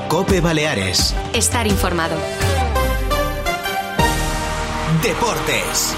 COPE Baleares. Estar informado. Deportes.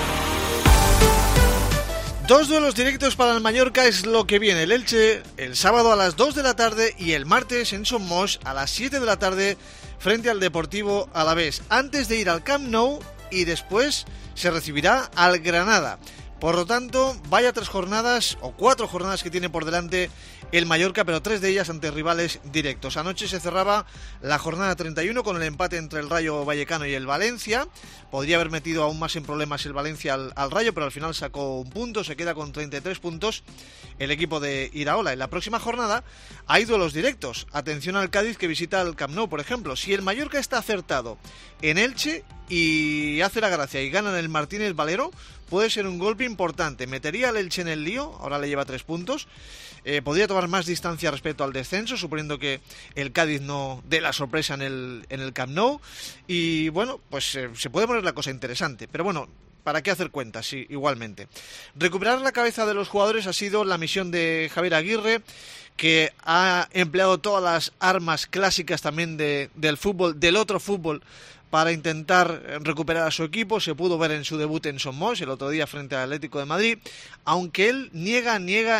2 duelos directos para el Mallorca es lo que viene. El Elche el sábado a las 2 de la tarde y el martes en Son Moix a las 7 de la tarde frente al Deportivo Alavés. Antes de ir al Camp Nou y después se recibirá al Granada. Por lo tanto, vaya 3 jornadas o 4 jornadas que tiene por delante el Mallorca, pero 3 de ellas ante rivales directos. Anoche se cerraba la jornada 31 con el empate entre el Rayo Vallecano y el Valencia. Podría haber metido aún más en problemas el Valencia al Rayo, pero al final sacó un punto, se queda con 33 puntos el equipo de Iraola. En la próxima jornada hay duelos directos. Atención al Cádiz que visita el Camp Nou, por ejemplo. Si el Mallorca está acertado en Elche y hace la gracia y gana en el Martínez Valero, puede ser un golpe importante. Metería al Elche en el lío, ahora le lleva 3 puntos. Podría tomar más distancia respecto al descenso, suponiendo que el Cádiz no dé la sorpresa en el Camp Nou. Y bueno, pues se puede poner la cosa interesante. Pero bueno, ¿para qué hacer cuentas? Sí, igualmente. Recuperar la cabeza de los jugadores ha sido la misión de Javier Aguirre, que ha empleado todas las armas clásicas también del fútbol, del otro fútbol, para intentar recuperar a su equipo. Se pudo ver en su debut en Son Moix el otro día frente al Atlético de Madrid, aunque él niega.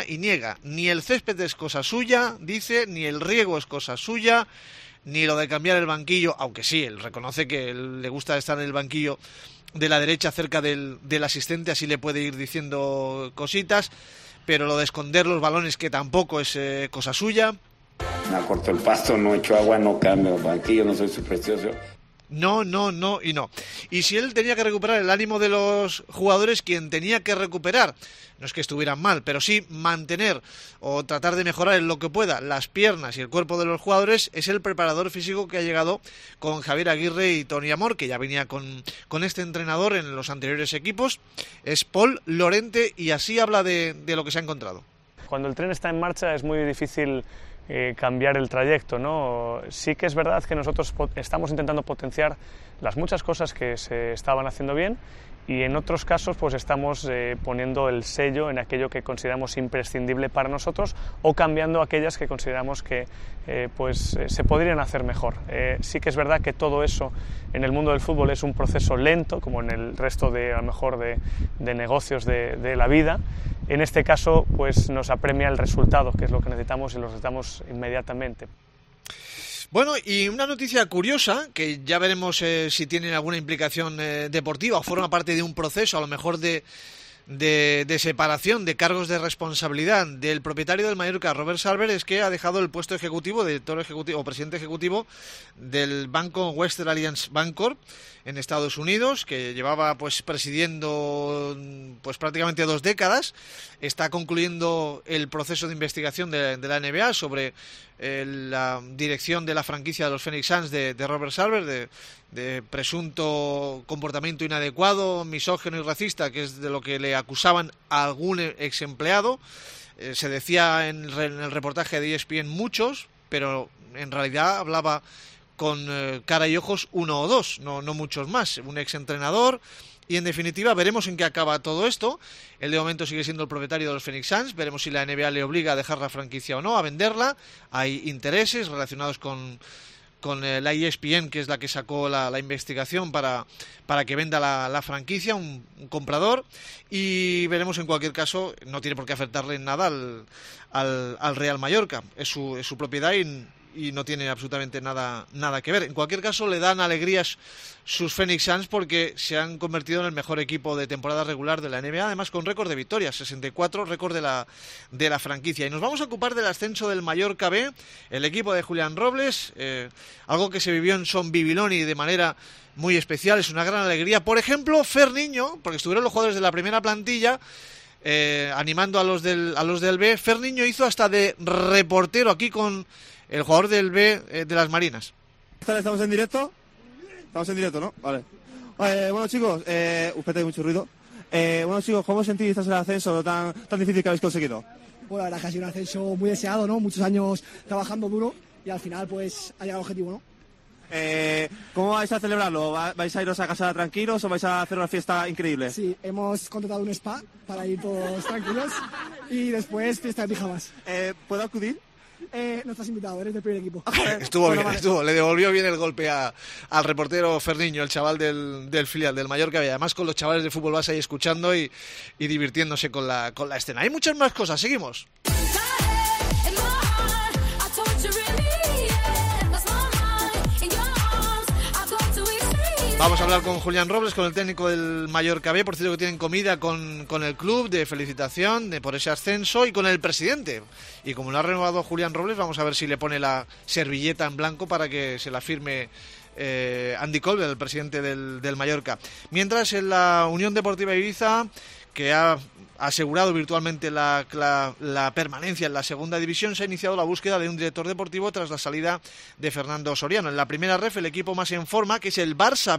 Ni el césped es cosa suya, dice, ni el riego es cosa suya, ni lo de cambiar el banquillo, aunque sí, él reconoce que él le gusta estar en el banquillo de la derecha cerca del asistente, así le puede ir diciendo cositas, pero lo de esconder los balones, que tampoco es cosa suya. Me acorto el pasto, no echo agua, no cambio el banquillo, no soy supersticioso. No. Y si él tenía que recuperar el ánimo de los jugadores, quien tenía que recuperar, no es que estuvieran mal, pero sí mantener o tratar de mejorar en lo que pueda las piernas y el cuerpo de los jugadores, es el preparador físico que ha llegado con Javier Aguirre y Toni Amor, que ya venía con este entrenador en los anteriores equipos. Es Pol Lorente y así habla de lo que se ha encontrado. Cuando el tren está en marcha es muy difícil cambiar el trayecto, ¿no? Sí que es verdad que nosotros estamos intentando potenciar las muchas cosas que se estaban haciendo bien, y en otros casos pues estamos poniendo el sello en aquello que consideramos imprescindible para nosotros, o cambiando aquellas que consideramos que se podrían hacer mejor. Sí que es verdad que todo eso en el mundo del fútbol es un proceso lento, como en el resto de, a lo mejor, de negocios de la vida. En este caso pues nos apremia el resultado, que es lo que necesitamos, y lo necesitamos inmediatamente. Bueno, y una noticia curiosa, que ya veremos si tiene alguna implicación deportiva o forma parte de un proceso, a lo mejor de separación de cargos de responsabilidad del propietario del Mallorca, Robert Sarver, es que ha dejado el puesto ejecutivo, director ejecutivo o presidente ejecutivo del banco Western Alliance Bancorp en Estados Unidos, que llevaba pues presidiendo pues prácticamente 2 décadas. Está concluyendo el proceso de investigación de la NBA sobre la dirección de la franquicia de los Phoenix Suns de Robert Sarver, de presunto comportamiento inadecuado, misógino y racista, que es de lo que le acusaban a algún ex empleado. Se decía en el reportaje de ESPN muchos, pero en realidad hablaba con cara y ojos 1 o 2, no muchos más, un ex entrenador. Y en definitiva veremos en qué acaba todo esto. Él de momento sigue siendo el propietario de los Phoenix Suns. Veremos si la NBA le obliga a dejar la franquicia o no, a venderla. Hay intereses relacionados con la ESPN, que es la que sacó la investigación para que venda la franquicia, un comprador. Y veremos, en cualquier caso, no tiene por qué afectarle en nada al Real Mallorca. Es su propiedad y no tiene absolutamente nada que ver. En cualquier caso, le dan alegrías sus Phoenix Suns porque se han convertido en el mejor equipo de temporada regular de la NBA, además con récord de victorias, 64, récord de la franquicia. Y nos vamos a ocupar del ascenso del Mallorca B, el equipo de Julián Robles, algo que se vivió en Son Bibiloni de manera muy especial, es una gran alegría. Por ejemplo, Fer Niño, porque estuvieron los jugadores de la primera plantilla animando a los del B. Fer Niño hizo hasta de reportero aquí con el jugador del B de las Marinas. ¿Estamos en directo? Estamos en directo, ¿no? Vale. Bueno, chicos, usted hay mucho ruido. Bueno, chicos, ¿cómo sentís el ascenso tan difícil que habéis conseguido? Bueno, la verdad que ha sido un ascenso muy deseado, ¿no? Muchos años trabajando duro y al final, pues, ha llegado al objetivo, ¿no? ¿Cómo vais a celebrarlo? ¿Vais a iros a casa tranquilos o vais a hacer una fiesta increíble? Sí, hemos contratado un spa para ir todos tranquilos y después fiesta de pijamas. ¿Puedo acudir? No estás invitado, eres del primer equipo. Estuvo Bueno, bien, vale. estuvo. Le devolvió bien el golpe al reportero Ferniño, el chaval del filial del Mallorca, y además con los chavales de fútbol base ahí escuchando y divirtiéndose con la escena. Hay muchas más cosas, seguimos. Vamos a hablar con Julián Robles, con el técnico del Mallorca B, por cierto que tienen comida con el club de felicitación por ese ascenso, y con el presidente. Y como lo ha renovado Julián Robles, vamos a ver si le pone la servilleta en blanco para que se la firme Andy Colbert, el presidente del Mallorca. Mientras en la Unión Deportiva Ibiza, que ha asegurado virtualmente la permanencia en la segunda división, se ha iniciado la búsqueda de un director deportivo tras la salida de Fernando Soriano. En la primera ref, el equipo más en forma, que es el Barça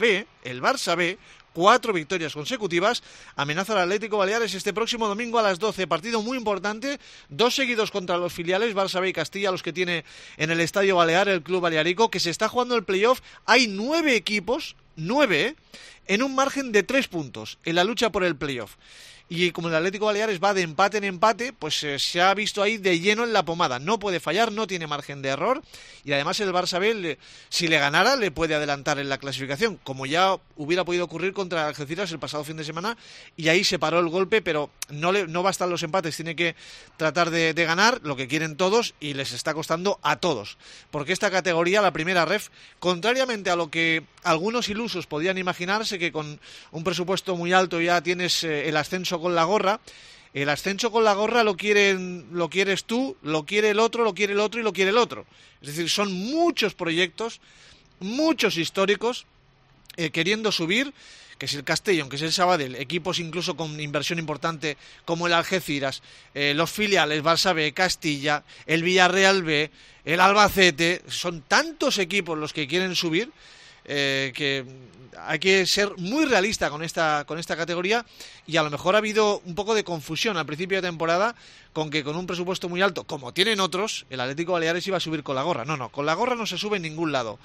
B, 4 victorias consecutivas, amenaza al Atlético Baleares este próximo domingo a las 12. Partido muy importante, 2 seguidos contra los filiales, Barça B y Castilla, los que tiene en el Estadio Balear el club balearico, que se está jugando el playoff. Hay 9 equipos, 9, en un margen de 3 puntos en la lucha por el playoff. Y como el Atlético Baleares va de empate en empate, pues se ha visto ahí de lleno en la pomada. No puede fallar, no tiene margen de error. Y además el Barça B, si le ganara, le puede adelantar en la clasificación, como ya hubiera podido ocurrir contra Algeciras el pasado fin de semana. Y ahí se paró el golpe, pero no bastan los empates. Tiene que tratar de ganar lo que quieren todos, y les está costando a todos. Porque esta categoría, la primera ref, contrariamente a lo que algunos ilusos podían imaginarse, que con un presupuesto muy alto ya tienes el ascenso con la gorra. El ascenso con la gorra lo quieres tú, lo quiere el otro, lo quiere el otro y lo quiere el otro. Es decir, son muchos proyectos, muchos históricos queriendo subir, que es el Castellón, que es el Sabadell, equipos incluso con inversión importante como el Algeciras, los filiales Barça B, Castilla, el Villarreal B, el Albacete. Son tantos equipos los que quieren subir que hay que ser muy realista con esta categoría, y a lo mejor ha habido un poco de confusión al principio de temporada con que con un presupuesto muy alto, como tienen otros, el Atlético Baleares iba a subir con la gorra. No, con la gorra no se sube en ningún lado,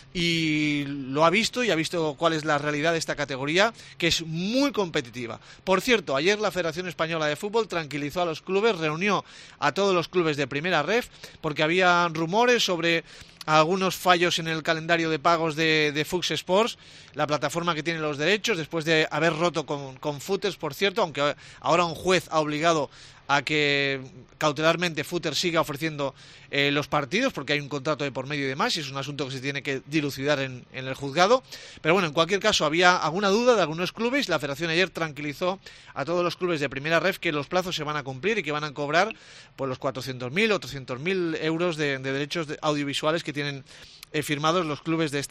y lo ha visto, y ha visto cuál es la realidad de esta categoría, que es muy competitiva. Por cierto, ayer la Federación Española de Fútbol tranquilizó a los clubes, reunió a todos los clubes de primera ref, porque había rumores sobre algunos fallos en el calendario de pagos de Fox Sports, la plataforma que tiene los derechos, después de haber roto con Footers, por cierto, aunque ahora un juez ha obligado a que cautelarmente Footer siga ofreciendo los partidos, porque hay un contrato de por medio y demás, y es un asunto que se tiene que dilucidar en el juzgado. Pero bueno, en cualquier caso, había alguna duda de algunos clubes. La Federación ayer tranquilizó a todos los clubes de primera ref que los plazos se van a cumplir y que van a cobrar pues los 400.000 o 300.000 euros de derechos audiovisuales que tienen firmados los clubes de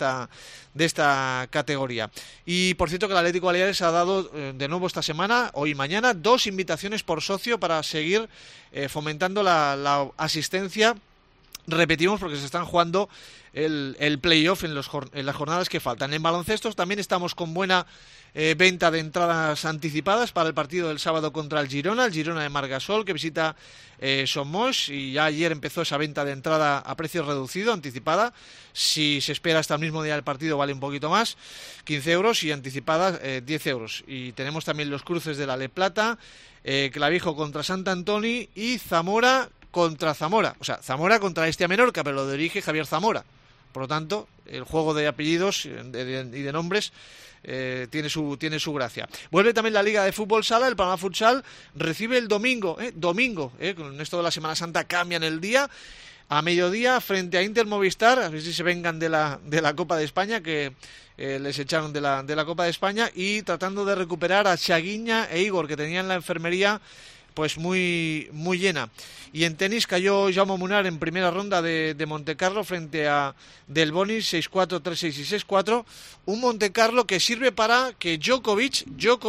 esta categoría. Y por cierto que el Atlético Baleares ha dado de nuevo esta semana, hoy y mañana, 2 invitaciones por socio para seguir fomentando la asistencia. Repetimos, porque se están jugando el playoff en las jornadas que faltan. En baloncestos también estamos con buena venta de entradas anticipadas para el partido del sábado contra el Girona de Margasol, que visita Somos, y ya ayer empezó esa venta de entrada a precio reducido, anticipada. Si se espera hasta el mismo día del partido vale un poquito más, 15 euros, y anticipada 10 euros. Y tenemos también los cruces de la Le Plata, Clavijo contra Sant Antoni y Zamora contra Zamora, o sea, Zamora contra Estia Menorca, pero lo dirige Javier Zamora. Por lo tanto, el juego de apellidos y de nombres tiene su gracia. Vuelve también la Liga de Fútbol Sala. El Palma Futsal recibe el domingo, con esto de la Semana Santa cambian el día, a mediodía frente a Inter Movistar, a ver si se vengan de la Copa de España, que les echaron de la Copa de España, y tratando de recuperar a Chaguiña e Igor, que tenían la enfermería pues muy llena. Y en tenis cayó Jaume Munar en primera ronda de Montecarlo frente a Del Bonis, 6-4, 3-6 y 6-4. Un Montecarlo que sirve para que Djokovic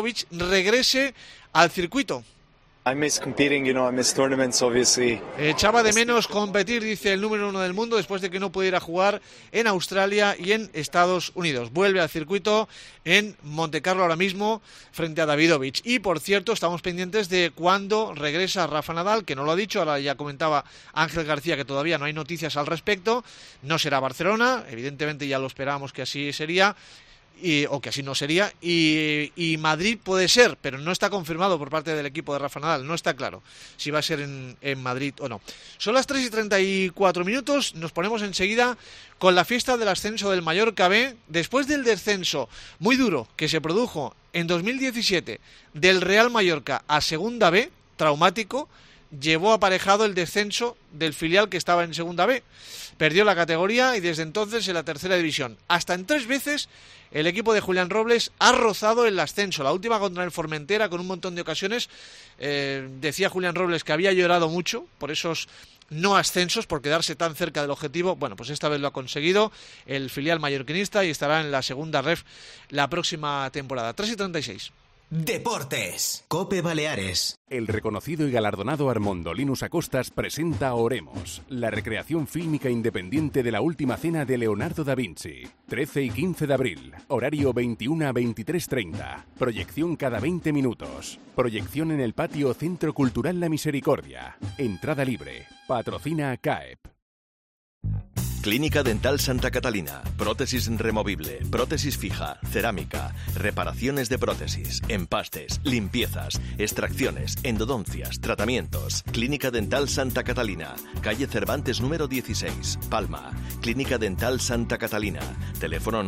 regrese al circuito. I miss competing, I miss tournaments, obviously. Echaba de menos competir, dice el número 1 del mundo, después de que no pudiera jugar en Australia y en Estados Unidos. Vuelve al circuito en Montecarlo ahora mismo frente a Davidovich. Y por cierto, estamos pendientes de cuándo regresa Rafa Nadal, que no lo ha dicho. Ahora ya comentaba Ángel García que todavía no hay noticias al respecto. No será Barcelona, evidentemente ya lo esperábamos que así sería. o que así no sería, y Madrid puede ser, pero no está confirmado por parte del equipo de Rafa Nadal, no está claro si va a ser en Madrid o no. Son las 3:34 minutos, nos ponemos enseguida con la fiesta del ascenso del Mallorca B, después del descenso muy duro que se produjo en 2017 del Real Mallorca a Segunda B, traumático, llevó aparejado el descenso del filial que estaba en Segunda B. Perdió la categoría y desde entonces en la tercera división. Hasta en 3 veces el equipo de Julián Robles ha rozado el ascenso. La última contra el Formentera con un montón de ocasiones. Decía Julián Robles que había llorado mucho por esos no ascensos, por quedarse tan cerca del objetivo. Bueno, pues esta vez lo ha conseguido el filial mallorquinista y estará en la segunda ref la próxima temporada. 3:36. Deportes. COPE Baleares. El reconocido y galardonado Armando Linus Acostas presenta Oremos, la recreación fílmica independiente de la última cena de Leonardo da Vinci. 13 y 15 de abril, horario 21 a 23:30. Proyección cada 20 minutos. Proyección en el patio Centro Cultural La Misericordia. Entrada libre. Patrocina CAEP. Clínica Dental Santa Catalina. Prótesis removible, prótesis fija, cerámica, reparaciones de prótesis, empastes, limpiezas, extracciones, endodoncias, tratamientos. Clínica Dental Santa Catalina. Calle Cervantes número 16, Palma. Clínica Dental Santa Catalina. Teléfono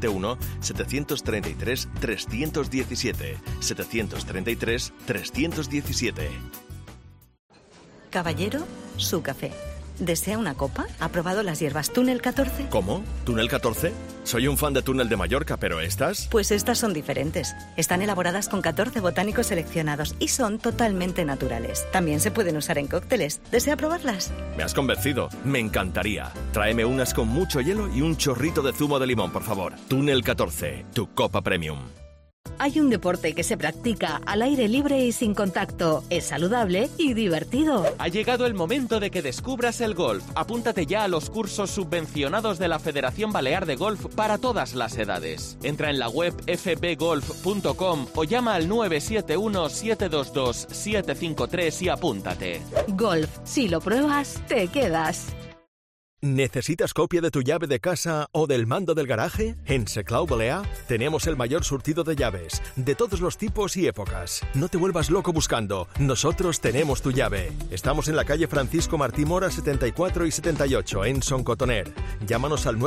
971-733-317. 733-317. Caballero, su café. ¿Desea una copa? ¿Ha probado las hierbas Túnel 14? ¿Cómo? ¿Túnel 14? Soy un fan de Túnel de Mallorca, pero ¿estas? Pues estas son diferentes. Están elaboradas con 14 botánicos seleccionados y son totalmente naturales. También se pueden usar en cócteles. ¿Desea probarlas? Me has convencido. Me encantaría. Tráeme unas con mucho hielo y un chorrito de zumo de limón, por favor. Túnel 14, tu copa premium. Hay un deporte que se practica al aire libre y sin contacto. Es saludable y divertido. Ha llegado el momento de que descubras el golf. Apúntate ya a los cursos subvencionados de la Federación Balear de Golf para todas las edades. Entra en la web fbgolf.com o llama al 971-722-753 y apúntate. Golf, si lo pruebas, te quedas. ¿Necesitas copia de tu llave de casa o del mando del garaje? En Seclau Balear tenemos el mayor surtido de llaves, de todos los tipos y épocas. No te vuelvas loco buscando, nosotros tenemos tu llave. Estamos en la calle Francisco Martí Mora 74 y 78, en Son Cotoner. Llámanos al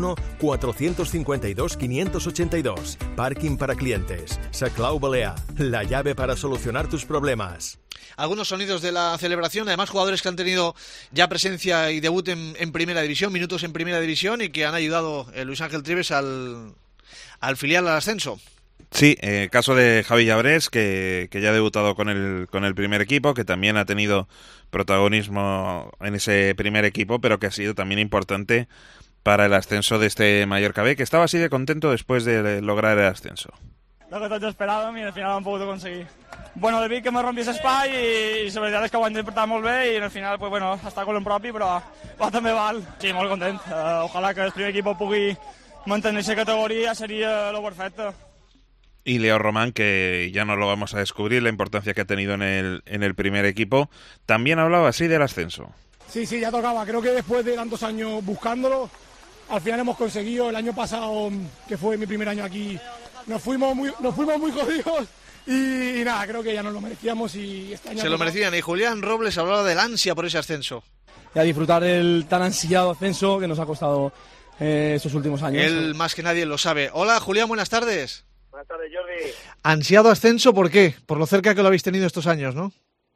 971-452-582. Parking para clientes. Seclau Balear, la llave para solucionar tus problemas. Algunos sonidos de la celebración, además jugadores que han tenido ya presencia y debut en Primera División, minutos en Primera División y que han ayudado Luis Ángel Trives al filial al ascenso. Sí, caso de Javi Llabrés, que ya ha debutado con el primer equipo, que también ha tenido protagonismo en ese primer equipo, pero que ha sido también importante para el ascenso de este Mallorca B, que estava así de contento después de lograr el ascenso. Lo que tots esperàvem i al final ho hem pogut aconseguir. Bueno, de Vic que me rompi espai i la veritat és que ho han interpretat molt bé i al final pues, bueno, està con un propi però també val. Sí, molt content. Ojalà que el primer equip pugui mantenir esa categoría, sería lo perfecto. Y Leo Román, que ya no lo vamos a descubrir, la importancia que ha tenido en el primer equipo, también hablaba así del ascenso. Sí, ya tocaba. Creo que después de tantos años buscándolo, al final hemos conseguido. El año pasado, que fue mi primer año aquí, nos fuimos muy jodidos y nada, creo que ya nos lo merecíamos y este año... Se lo merecían, y Julián Robles hablaba del ansia por ese ascenso. Y a disfrutar del tan ansiado ascenso que nos ha costado estos últimos años. Él más que nadie lo sabe. Hola Julián, buenas tardes. Buenas tardes, Jordi. Ansiado ascenso, ¿por qué? Por lo cerca que lo habéis tenido estos años, ¿no?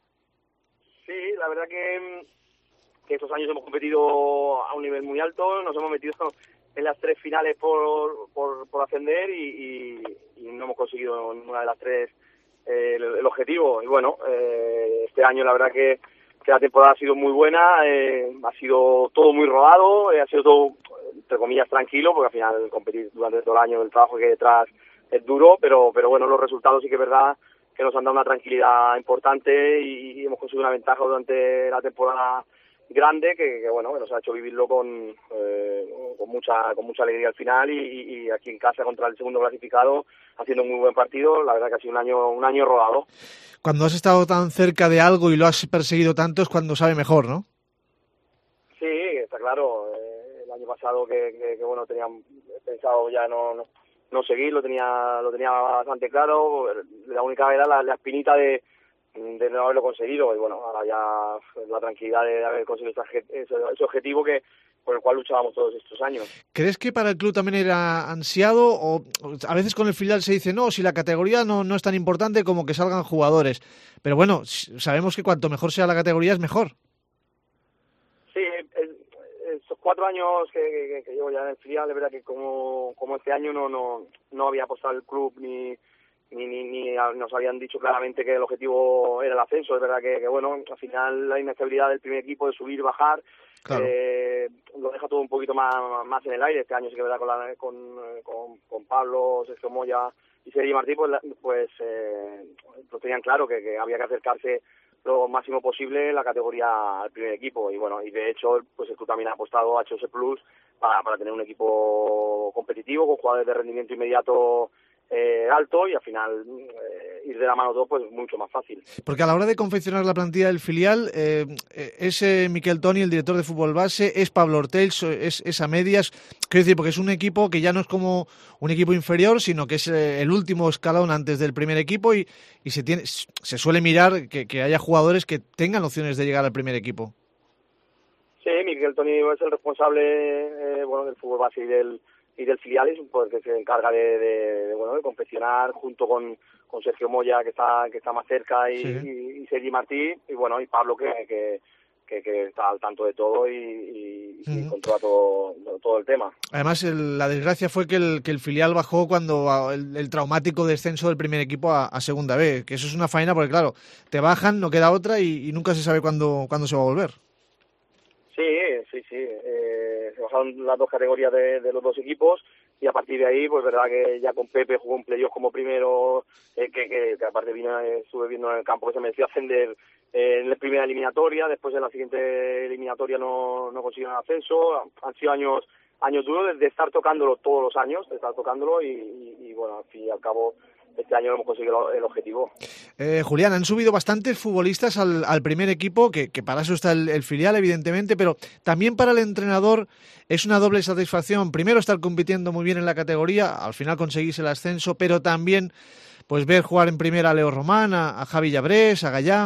Sí, la verdad que estos años hemos competido a un nivel muy alto, nos hemos metido en las 3 finales por ascender y no hemos conseguido ninguna de las 3 el objetivo. Y bueno, este año la verdad que la temporada ha sido muy buena, ha sido todo muy rodado, ha sido todo, entre comillas, tranquilo, porque al final competir durante todo el año, el trabajo que hay detrás es duro, pero bueno, los resultados sí que es verdad que nos han dado una tranquilidad importante y hemos conseguido una ventaja durante la temporada grande que bueno, que nos ha hecho vivirlo con mucha alegría al final y aquí en casa contra el segundo clasificado haciendo un muy buen partido. La verdad que ha sido un año rodado. Cuando has estado tan cerca de algo y lo has perseguido tanto es cuando sabe mejor, ¿no? Sí, está claro. El año pasado que bueno, tenía pensado ya no no seguir, lo tenía bastante claro. La única era la espinita de no haberlo conseguido, y bueno, ahora ya la tranquilidad de haber conseguido ese objetivo por el cual luchábamos todos estos años. ¿Crees que para el club también era ansiado? O a veces con el filial se dice, no, si la categoría no es tan importante como que salgan jugadores. Pero bueno, sabemos que cuanto mejor sea la categoría es mejor. Sí, estos 4 años que llevo ya en el filial, es verdad que como este año no había apostado el club ni nos habían dicho claramente que el objetivo era el ascenso. Es verdad que bueno, al final la inestabilidad del primer equipo de subir y bajar, claro, lo deja todo un poquito más en el aire. Este año sí que es verdad con Pablo, Sergio Moya y Sergi Martí, pues tenían claro que había que acercarse lo máximo posible en la categoría al primer equipo, y bueno, y de hecho pues el club también ha apostado a HOS Plus para tener un equipo competitivo con jugadores de rendimiento inmediato alto, y al final ir de la mano todo pues mucho más fácil. Porque a la hora de confeccionar la plantilla del filial es Miquel Toni, el director de fútbol base, es Pablo Ortells, es a medias, quiero decir, porque es un equipo que ya no es como un equipo inferior, sino que es el último escalón antes del primer equipo, y se suele mirar que haya jugadores que tengan opciones de llegar al primer equipo. Sí, Miquel Toni es el responsable del fútbol base y del filial, es un poder que se encarga de confeccionar junto con Sergio Moya, que está más cerca, y Sergi Martí, y bueno, y Pablo que está al tanto de todo y controla todo el tema. Además, la desgracia fue que el filial bajó cuando el traumático descenso del primer equipo a segunda B, que eso es una faena porque claro, te bajan, no queda otra y nunca se sabe cuándo se va a volver. Sí. Se bajaron las 2 categorías de los 2 equipos, y a partir de ahí, pues verdad que ya con Pepe jugó un playoff como primero, que aparte estuve viendo en el campo que se mereció ascender en la primera eliminatoria. Después en la siguiente eliminatoria no consiguieron ascenso. Han sido años duros de estar tocándolo todos los años, y bueno, al fin y al cabo este año hemos conseguido el objetivo. Julián, han subido bastantes futbolistas al primer equipo, que para eso está el filial, evidentemente, pero también para el entrenador es una doble satisfacción. Primero, estar compitiendo muy bien en la categoría, al final conseguís el ascenso, pero también pues ver jugar en primera a Leo Román, a Javi Llabrés, a Gallá.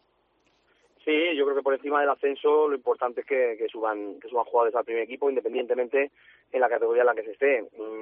Sí, yo creo que por encima del ascenso lo importante es que suban jugadores al primer equipo, independientemente en la categoría en la que se esté.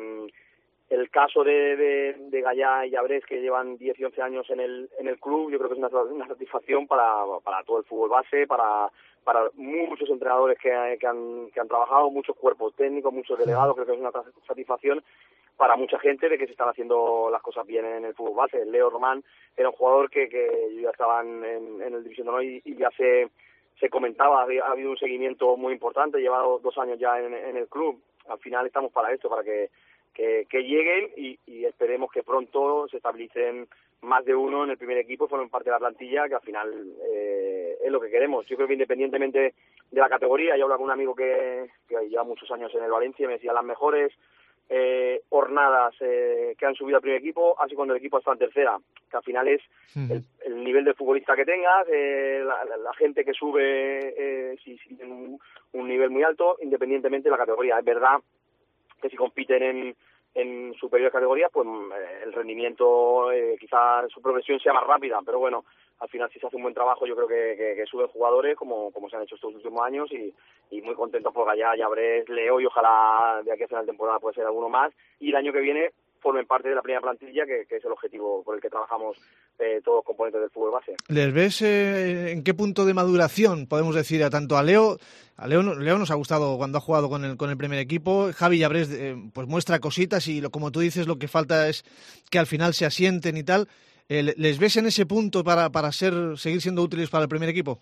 El caso de Gallá y Llabrés, que llevan 10 y 11 años en el club, yo creo que es una satisfacción para todo el fútbol base, para muchos entrenadores que han trabajado, muchos cuerpos técnicos, muchos delegados. Creo que es una satisfacción para mucha gente de que se están haciendo las cosas bien en el fútbol base. Leo Román era un jugador que yo ya estaba en el División de Honor y ya se comentaba, ha habido un seguimiento muy importante, lleva 2 años ya en el club. Al final estamos para esto, para que lleguen y esperemos que pronto se estabilicen más de uno en el primer equipo, formen parte de la plantilla, que al final es lo que queremos. Yo creo que independientemente de la categoría, yo hablo con un amigo que lleva muchos años en el Valencia y me decía las mejores jornadas que han subido al primer equipo, así cuando el equipo está en tercera, que al final es el nivel de futbolista que tengas, la gente que sube, si tienen un nivel muy alto, independientemente de la categoría. Es verdad que si compiten en superiores categorías, pues el rendimiento, quizás su progresión sea más rápida, pero bueno, al final si se hace un buen trabajo, yo creo que suben jugadores como se han hecho estos últimos años, y muy contentos por Gallá, Llabrés, Leo, y ojalá de aquí a final de temporada puede ser alguno más, y el año que viene formen parte de la primera plantilla, que es el objetivo por el que trabajamos todos los componentes del fútbol base. ¿Les ves en qué punto de maduración, podemos decir, tanto a Leo? A Leo nos ha gustado cuando ha jugado con el primer equipo. Javi Llabrés pues muestra cositas y como tú dices, lo que falta es que al final se asienten y tal. ¿Les ves en ese punto para seguir siendo útiles para el primer equipo?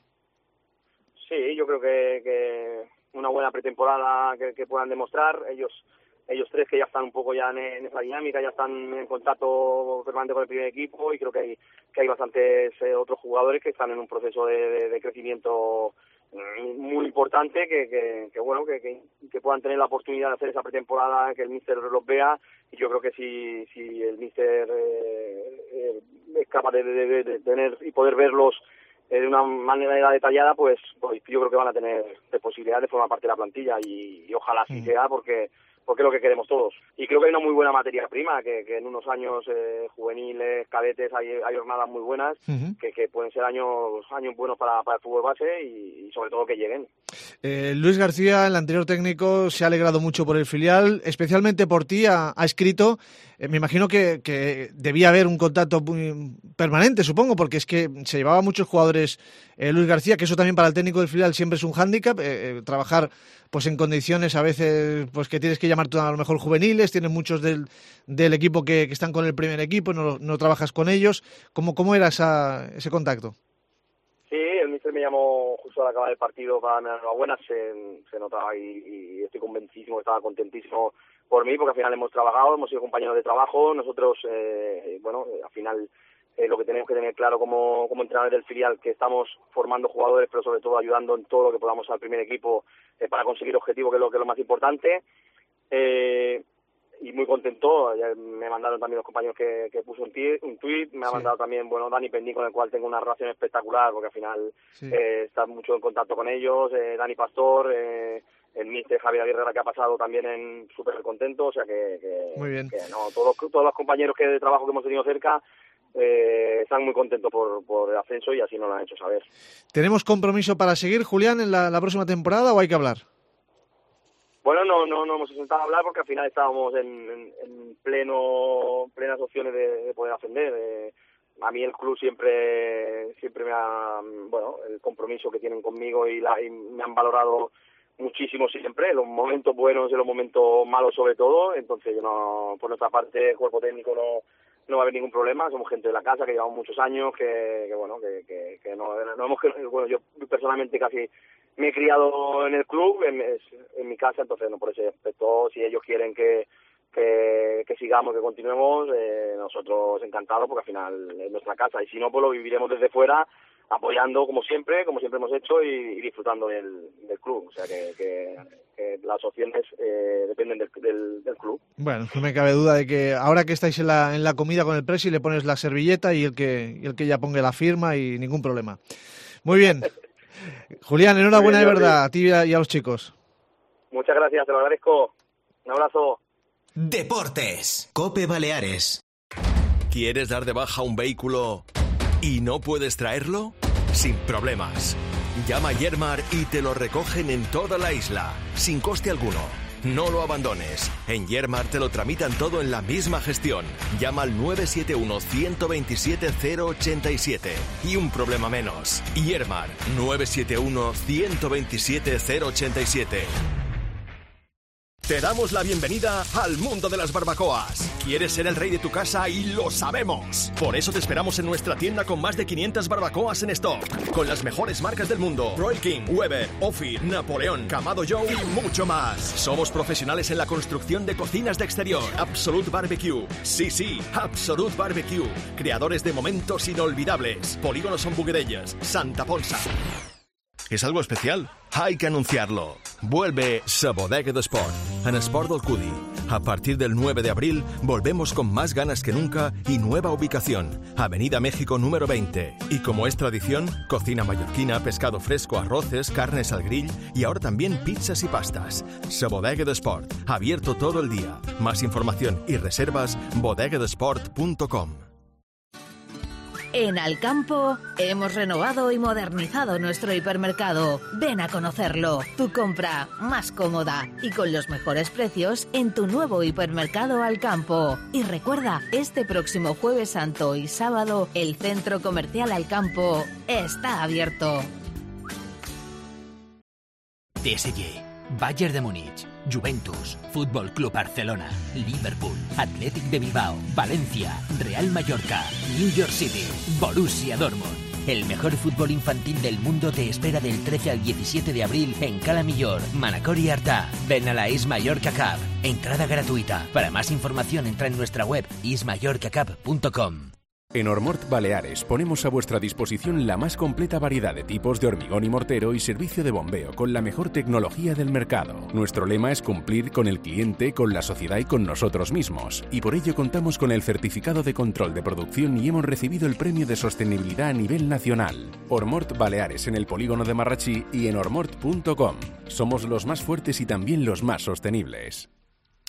Sí, yo creo que una buena pretemporada que puedan demostrar. Ellos 3 que ya están un poco ya en esa dinámica, ya están en contacto permanente con el primer equipo, y creo que hay bastantes otros jugadores que están en un proceso de crecimiento muy importante, que puedan tener la oportunidad de hacer esa pretemporada, que el míster los vea, y yo creo que si el míster es capaz de tener y poder verlos de una manera detallada, pues yo creo que van a tener posibilidad de formar parte de la plantilla, y ojalá así sea, porque porque es lo que queremos todos. Y creo que hay una muy buena materia prima, que en unos años juveniles, cadetes, hay jornadas muy buenas, que pueden ser años buenos para el fútbol base y sobre todo que lleguen. Luis García, el anterior técnico, se ha alegrado mucho por el filial, especialmente por ti, ha escrito. Me imagino que debía haber un contacto muy permanente, supongo, porque es que se llevaba a muchos jugadores Luis García, que eso también para el técnico del filial siempre es un hándicap, trabajar pues en condiciones a veces pues que tienes que llamar tú a lo mejor juveniles, tienes muchos del equipo que están con el primer equipo, no trabajas con ellos. ¿Cómo era ese contacto? Sí, el míster me llamó justo al acabar el partido para darme la enhorabuena, se notaba y estoy convencidísimo, estaba contentísimo por mí, porque al final hemos trabajado, hemos sido compañeros de trabajo, nosotros, al final lo que tenemos que tener claro como entrenadores del filial, que estamos formando jugadores, pero sobre todo ayudando en todo lo que podamos al primer equipo para conseguir objetivos, que es lo más importante. Y muy contento, ya me mandaron también los compañeros que puso un tuit, me ha mandado también, Dani Pendín, con el cual tengo una relación espectacular, porque al final está mucho en contacto con ellos, Dani Pastor, el míster Javier Aguirre, que ha pasado también súper contento, o sea muy bien. Todos los compañeros de trabajo que hemos tenido cerca están muy contentos por el ascenso y así nos lo han hecho saber. ¿Tenemos compromiso para seguir, Julián, en la próxima temporada o hay que hablar? Bueno, no hemos sentado a hablar porque al final estábamos en plenas opciones de poder ascender. A mí el club siempre me ha, el compromiso que tienen conmigo y me han valorado muchísimo siempre, en los momentos buenos y en los momentos malos sobre todo. Entonces yo por nuestra parte, el cuerpo técnico no va a haber ningún problema. Somos gente de la casa que llevamos muchos años, yo personalmente casi me he criado en el club, en mi casa, entonces por ese aspecto, si ellos quieren que sigamos, que continuemos, nosotros encantados, porque al final es nuestra casa, y si no, pues lo viviremos desde fuera, apoyando como siempre hemos hecho y disfrutando del club. O sea que las opciones dependen del club. Bueno, no me cabe duda de que ahora que estáis en la comida con el presi, le pones la servilleta y el que ya ponga la firma y ningún problema. Muy bien. Julián, enhorabuena de verdad a ti y a los chicos. Muchas gracias, te lo agradezco. Un abrazo. Deportes. COPE Baleares. ¿Quieres dar de baja un vehículo y no puedes traerlo? Sin problemas. Llama a Yermar y te lo recogen en toda la isla, sin coste alguno. No lo abandones. En Yermar te lo tramitan todo en la misma gestión. Llama al 971-127-087 y un problema menos. Yermar, 971-127-087. Te damos la bienvenida al mundo de las barbacoas. ¿Quieres ser el rey de tu casa? Y lo sabemos. Por eso te esperamos en nuestra tienda con más de 500 barbacoas en stock. Con las mejores marcas del mundo. Royal King, Weber, Ophir, Napoleón, Kamado Joe y mucho más. Somos profesionales en la construcción de cocinas de exterior. Absolute Barbecue. Sí, Absolute Barbecue. Creadores de momentos inolvidables. Polígono Son Buguerelles, Santa Ponsa. ¿Es algo especial? Hay que anunciarlo. Vuelve Sa Bodega d'Esport en Esport del Cudi. A partir del 9 de abril volvemos con más ganas que nunca y nueva ubicación. Avenida México número 20. Y como es tradición, cocina mallorquina, pescado fresco, arroces, carnes al grill y ahora también pizzas y pastas. Sa Bodega d'Esport. Abierto todo el día. Más información y reservas bodegadesport.com. En Alcampo hemos renovado y modernizado nuestro hipermercado. Ven a conocerlo. Tu compra más cómoda y con los mejores precios en tu nuevo hipermercado Alcampo. Y recuerda, este próximo Jueves Santo y sábado, el Centro Comercial Alcampo está abierto. PSG, Bayern de Múnich, Juventus, Fútbol Club Barcelona, Liverpool, Athletic de Bilbao, Valencia, Real Mallorca, New York City, Borussia Dortmund. El mejor fútbol infantil del mundo te espera del 13 al 17 de abril en Cala Millor, Manacor y Artà. Ven a la Is Mallorca Cup. Entrada gratuita. Para más información entra en nuestra web ismallorcacup.com. En Ormort Baleares ponemos a vuestra disposición la más completa variedad de tipos de hormigón y mortero y servicio de bombeo con la mejor tecnología del mercado. Nuestro lema es cumplir con el cliente, con la sociedad y con nosotros mismos. Y por ello contamos con el certificado de control de producción y hemos recibido el premio de sostenibilidad a nivel nacional. Ormort Baleares en el polígono de Marratxí y en ormort.com. Somos los más fuertes y también los más sostenibles.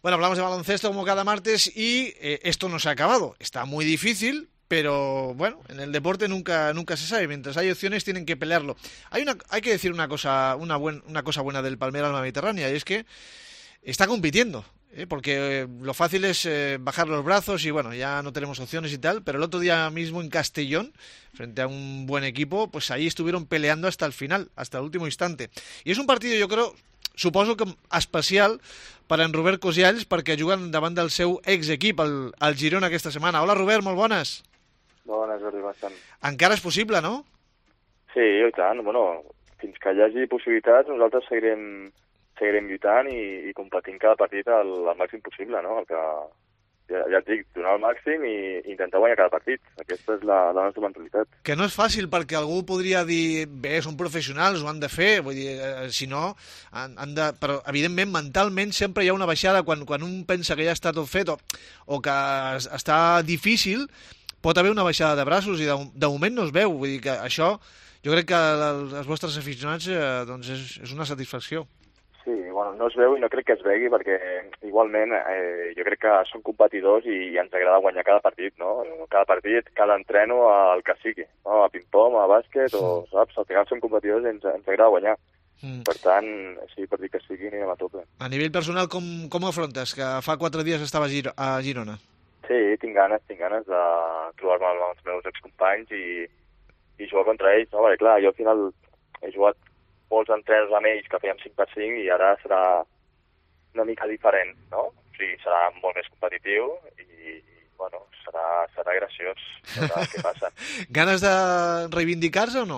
Bueno, hablamos de baloncesto como cada martes y esto no se ha acabado. Está muy difícil, pero bueno, en el deporte nunca se sabe. Mientras hay opciones tienen que pelearlo. Hay que decir una cosa buena del Palmera Alma Mediterránea, y es que está compitiendo. Porque lo fácil es bajar los brazos y bueno, ya no tenemos opciones y tal, pero el otro día mismo en Castellón, frente a un buen equipo, pues ahí estuvieron peleando hasta el final, hasta el último instante. I és un partit, jo crec, suposo que especial per en Robert Cosialls, perquè juguen davant del seu exequip, el Girona, aquesta setmana. Hola, Robert, molt bones. Bones, Jordi, bastant. Encara és possible, no? Sí, i tant. Bueno, fins que hi hagi possibilitats, nosaltres seguirem lluitant i competint cada partit al màxim possible, no? El que, ja et dic, donar el màxim i intentar guanyar cada partit. Aquesta és la nostra mentalitat. Que no és fàcil, perquè algú podria dir, bé, són professionals, ho han de fer, vull dir, si no, han de... Però, evidentment, mentalment sempre hi ha una baixada quan un pensa que ja està tot fet o que està difícil, pot haver una baixada de braços i de moment no es veu. Vull dir que això, jo crec que els vostres aficionats doncs és una satisfacció. Sí, bueno, no es veu i no crec que es vegui perquè igualment jo crec que som competidors i ens agrada guanyar cada partit, no? Cada partit, cada entreno, el que sigui, no? A ping-pong, a bàsquet, o saps? Al final som competidors i ens agrada guanyar. Per tant, sí, per dir que sigui, anirem a tope. A nivell personal, com ho afrontes? Que fa 4 dies estaves a Girona. Sí, tinc ganes de trobar-me amb els meus excompanys i jugar contra ells, no? Perquè clar, jo al final he jugat molts entrenos amb ells que fèiem 5x5 i ara serà una mica diferent, no? O sigui, serà molt més competitiu i bueno, serà graciós veure què passa. Ganes de reivindicar-se o no?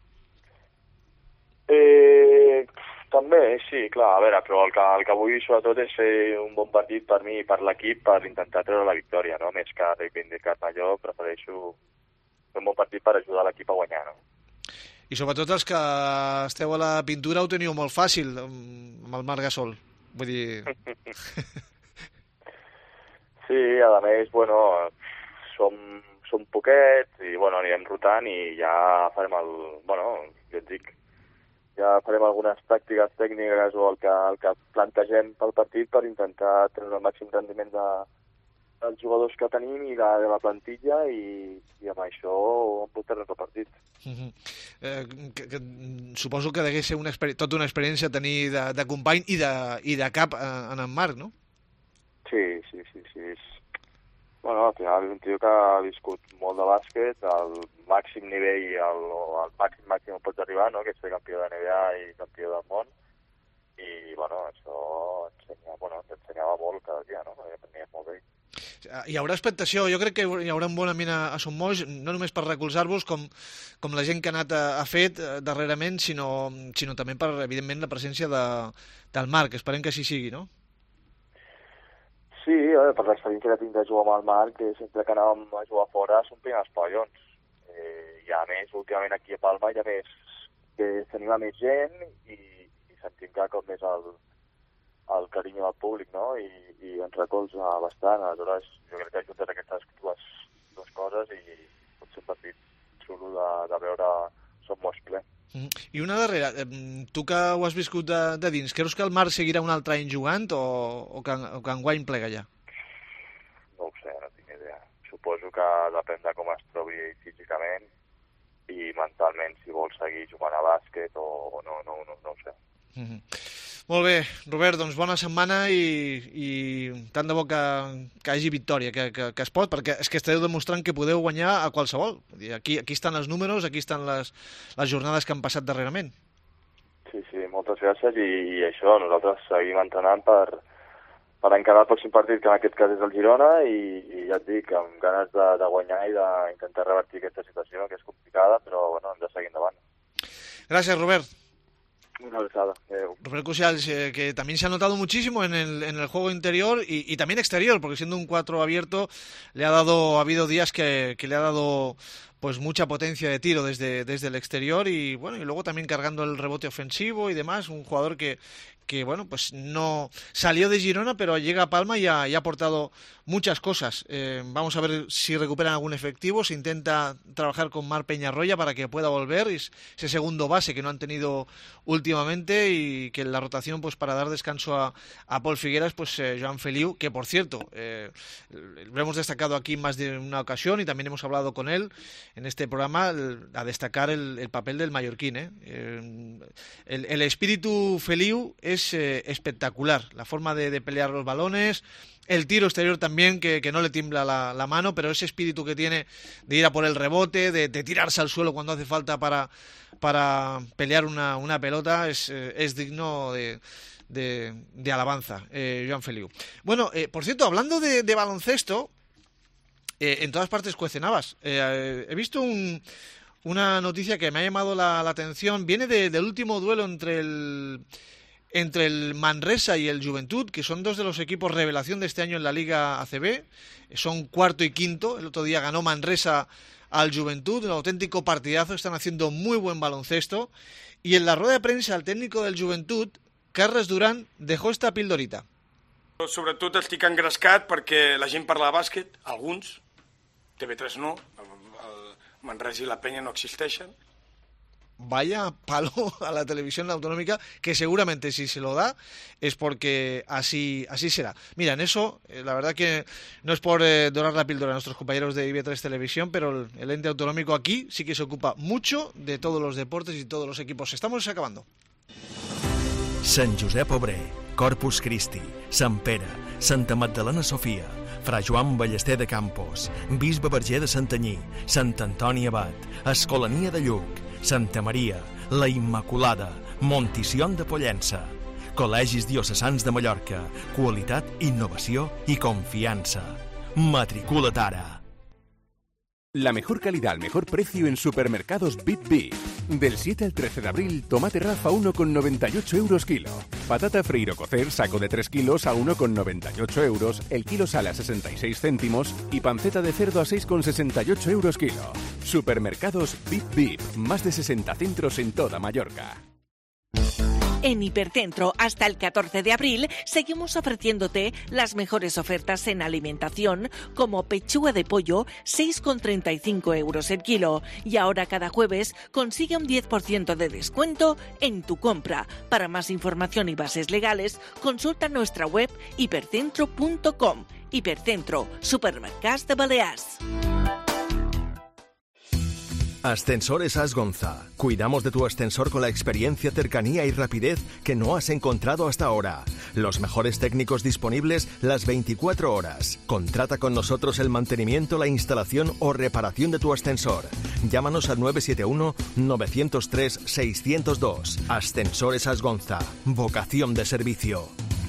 També, sí, clar, a veure, però el que vull sobretot és fer un bon partit per mi i per l'equip per intentar treure la victòria, no? Més que reivindicar-me jo, prefereixo fer un bon partit per ajudar l'equip a guanyar, no? I sobretot els que esteu a la pintura ho teniu molt fàcil amb el Marc Gasol. Vull dir... Sí, a més, bueno, som poquets i bueno, anirem rotant i ja farem jo et dic, ja farem algunes tàctiques tècniques o el que plantegem pel partit per intentar treure el màxim rendiment dels jugadors que tenim i de la plantilla i amb això emportar-nos el partit. Suposo que degués ser tota una experiència tenir de company i de cap en en Marc, no? Sí. Bueno, al final és un tio que ha viscut molt de bàsquet, al màxim nivell, al màxim on pots arribar, no? Que és ser campió de NBA i campió del món. I, bueno, això t'ensenyava molt cada dia, no? Aprenies molt d'ell. Hi haurà expectació, jo crec que hi haurà un bon ambient a Son Moix, no només per recolzar-vos com la gent que ha anat a fet darrerament, sinó també per, evidentment, la presència del Marc. Esperem que així sigui, no? Sí, per l'experiència que tinc de jugar amb el Marc, sempre que anàvem a jugar fora s'omplien els pavellons. I a més, últimament aquí a Palma ja més que s'anima més gent i sentim cada cop més el carinyo del públic, no? I ens recolza bastant. Aleshores, jo crec que juntes aquestes dues coses i pot ser un partit xulo de veure Som Moix ple. I una darrera, tu que ho has viscut de dins, creus que el Marc seguirà un altre any jugant o que enguany plega ja? No ho sé, no tinc idea. Suposo que depèn de com es trobi físicament i mentalment, si vol seguir jugant a bàsquet o no ho sé. Molt bé, Robert, doncs bona setmana i tant de bo que hi hagi victòria, que es pot, perquè és que esteu demostrant que podeu guanyar a qualsevol. Aquí estan els números, aquí estan les jornades que han passat darrerament. Sí, moltes gràcies i això, nosaltres seguim entrenant per encarar el pròxim partit, que en aquest cas és el Girona, i ja et dic, amb ganes de guanyar i d'intentar revertir aquesta situació, que és complicada, però bueno, hem de seguir endavant. Gràcies, Robert. Una abraçada. Robert Cosialls, que también se ha notado muchísimo en el juego interior y también exterior, porque siendo un 4 abierto ha habido días que le ha dado pues mucha potencia de tiro desde el exterior y bueno, y luego también cargando el rebote ofensivo y demás, un jugador que bueno, pues no salió de Girona, pero llega a Palma y ha aportado muchas cosas. Vamos a ver si recuperan algún efectivo, se intenta trabajar con Marc Peñarroya para que pueda volver, ese segundo base que no han tenido últimamente, y que en la rotación, pues para dar descanso a Pol Figueras, pues Joan Feliu, que por cierto, lo hemos destacado aquí más de una ocasión y también hemos hablado con él en este programa, a destacar el papel del mallorquín. El espíritu Feliu es espectacular, la forma de pelear los balones, el tiro exterior también, que no le tiembla la mano, pero ese espíritu que tiene de ir a por el rebote, de tirarse al suelo cuando hace falta para pelear una pelota, es digno de alabanza, Joan Feliu. Bueno, por cierto, hablando de baloncesto, en todas partes cuecen habas. He visto una noticia que me ha llamado la atención. Viene del último duelo entre el Manresa y el Joventut, que son dos de los equipos revelación de este año en la Liga ACB. Son cuarto y quinto. El otro día ganó Manresa al Joventut, un auténtico partidazo. Están haciendo muy buen baloncesto. Y en la rueda de prensa, el técnico del Joventut, Carles Duran, dejó esta pildorita. Sobretot estic engrescat perquè la gent parla de bàsquet, alguns, TV3 no, el Manresa y la Peña no existeixen. Vaya palo a la televisión autonómica, que seguramente si se lo da es porque así será. Mira, en eso, la verdad que no es por dorar la píldora a nuestros compañeros de IB3 Televisión, pero el ente autonómico aquí sí que se ocupa mucho de todos los deportes y todos los equipos. Estamos acabando. Sant Josep Obrer, Corpus Christi, Sant Pere, Santa Magdalena Sofia, Fra Joan Ballester de Campos, Bisbe Verger de Santanyí, Sant Antoni Abat, Escolania de Lluc, Santa Maria, la Immaculada, Monticion de Pollença, Col·legis Diocesans de Mallorca, qualitat, innovació i confiança. Matricula't ara. La mejor calidad al mejor precio en Supermercados Bip Bip. Del 7 al 13 de abril, tomate Rafa 1,98 euros kilo. Patata freír o cocer, saco de 3 kilos a 1,98 euros, el kilo sale a 66 céntimos y panceta de cerdo a 6,68 euros kilo. Supermercados Bip Bip, más de 60 centros en toda Mallorca. En Hipercentro, hasta el 14 de abril, seguimos ofreciéndote las mejores ofertas en alimentación, como pechuga de pollo, 6,35 euros el kilo. Y ahora cada jueves consigue un 10% de descuento en tu compra. Para más información y bases legales, consulta nuestra web hipercentro.com. Hipercentro, Supermercats de Balears. Ascensores Asgonza. Cuidamos de tu ascensor con la experiencia, cercanía y rapidez que no has encontrado hasta ahora. Los mejores técnicos disponibles las 24 horas. Contrata con nosotros el mantenimiento, la instalación o reparación de tu ascensor. Llámanos al 971-903-602. Ascensores Asgonza. Vocación de servicio.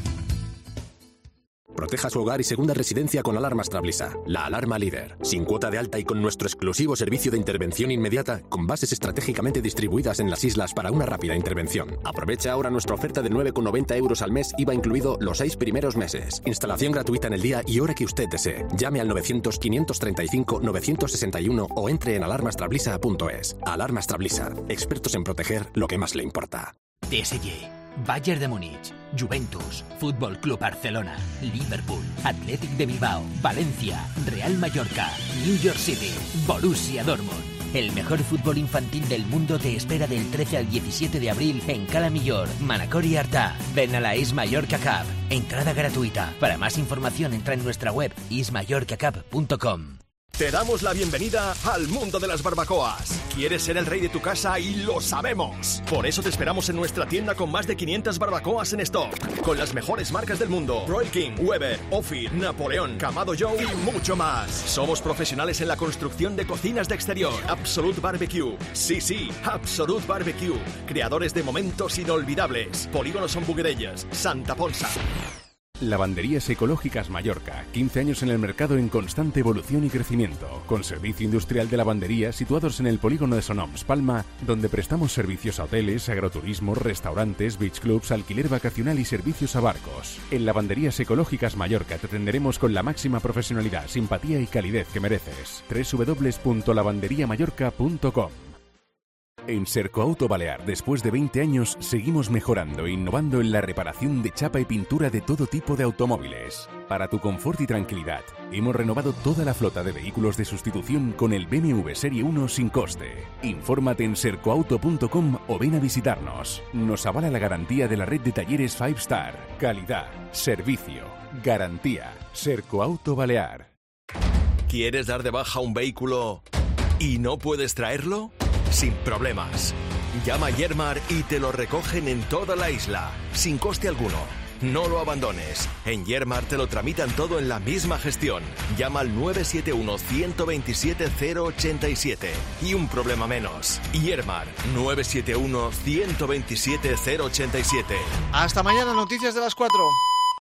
Proteja su hogar y segunda residencia con Alarmas Trablisa, la alarma líder. Sin cuota de alta y con nuestro exclusivo servicio de intervención inmediata, con bases estratégicamente distribuidas en las islas para una rápida intervención. Aprovecha ahora nuestra oferta de 9,90 euros al mes, IVA incluido los 6 primeros meses. Instalación gratuita en el día y hora que usted desee. Llame al 900-535-961 o entre en alarmastrablisa.es. Alarmas Trablisa, expertos en proteger lo que más le importa. PSG, Bayern de Múnich, Juventus, Fútbol Club Barcelona, Liverpool, Athletic de Bilbao, Valencia, Real Mallorca, New York City, Borussia Dortmund. El mejor fútbol infantil del mundo te espera del 13 al 17 de abril en Cala Millor, Manacor y Artà. Ven a la Is Mallorca Cup. Entrada gratuita. Para más información entra en nuestra web ismallorcacup.com. Te damos la bienvenida al mundo de las barbacoas. ¿Quieres ser el rey de tu casa? Y lo sabemos. Por eso te esperamos en nuestra tienda con más de 500 barbacoas en stock, con las mejores marcas del mundo: Royal King, Weber, Ophir, Napoleón, Kamado Joe y mucho más. Somos profesionales en la construcción de cocinas de exterior. Absolute Barbecue. Sí, Absolute Barbecue. Creadores de momentos inolvidables. Polígono Son Buguerelles, Santa Ponsa. Lavanderías Ecológicas Mallorca, 15 años en el mercado en constante evolución y crecimiento, con servicio industrial de lavandería situados en el polígono de Sonoms, Palma, donde prestamos servicios a hoteles, agroturismo, restaurantes, beach clubs, alquiler vacacional y servicios a barcos. En Lavanderías Ecológicas Mallorca te atenderemos con la máxima profesionalidad, simpatía y calidez que mereces. www.lavanderiamallorca.com. En Sercoauto Balear, después de 20 años, seguimos mejorando e innovando en la reparación de chapa y pintura de todo tipo de automóviles. Para tu confort y tranquilidad, hemos renovado toda la flota de vehículos de sustitución con el BMW Serie 1 sin coste. Infórmate en sercoauto.com o ven a visitarnos. Nos avala la garantía de la red de talleres 5 Star. Calidad, servicio, garantía. Sercoauto Balear. ¿Quieres dar de baja un vehículo y no puedes traerlo? Sin problemas. Llama a Yermar y te lo recogen en toda la isla, sin coste alguno. No lo abandones. En Yermar te lo tramitan todo en la misma gestión. Llama al 971-127-087 y un problema menos. Yermar, 971-127-087. Hasta mañana, noticias de las 4.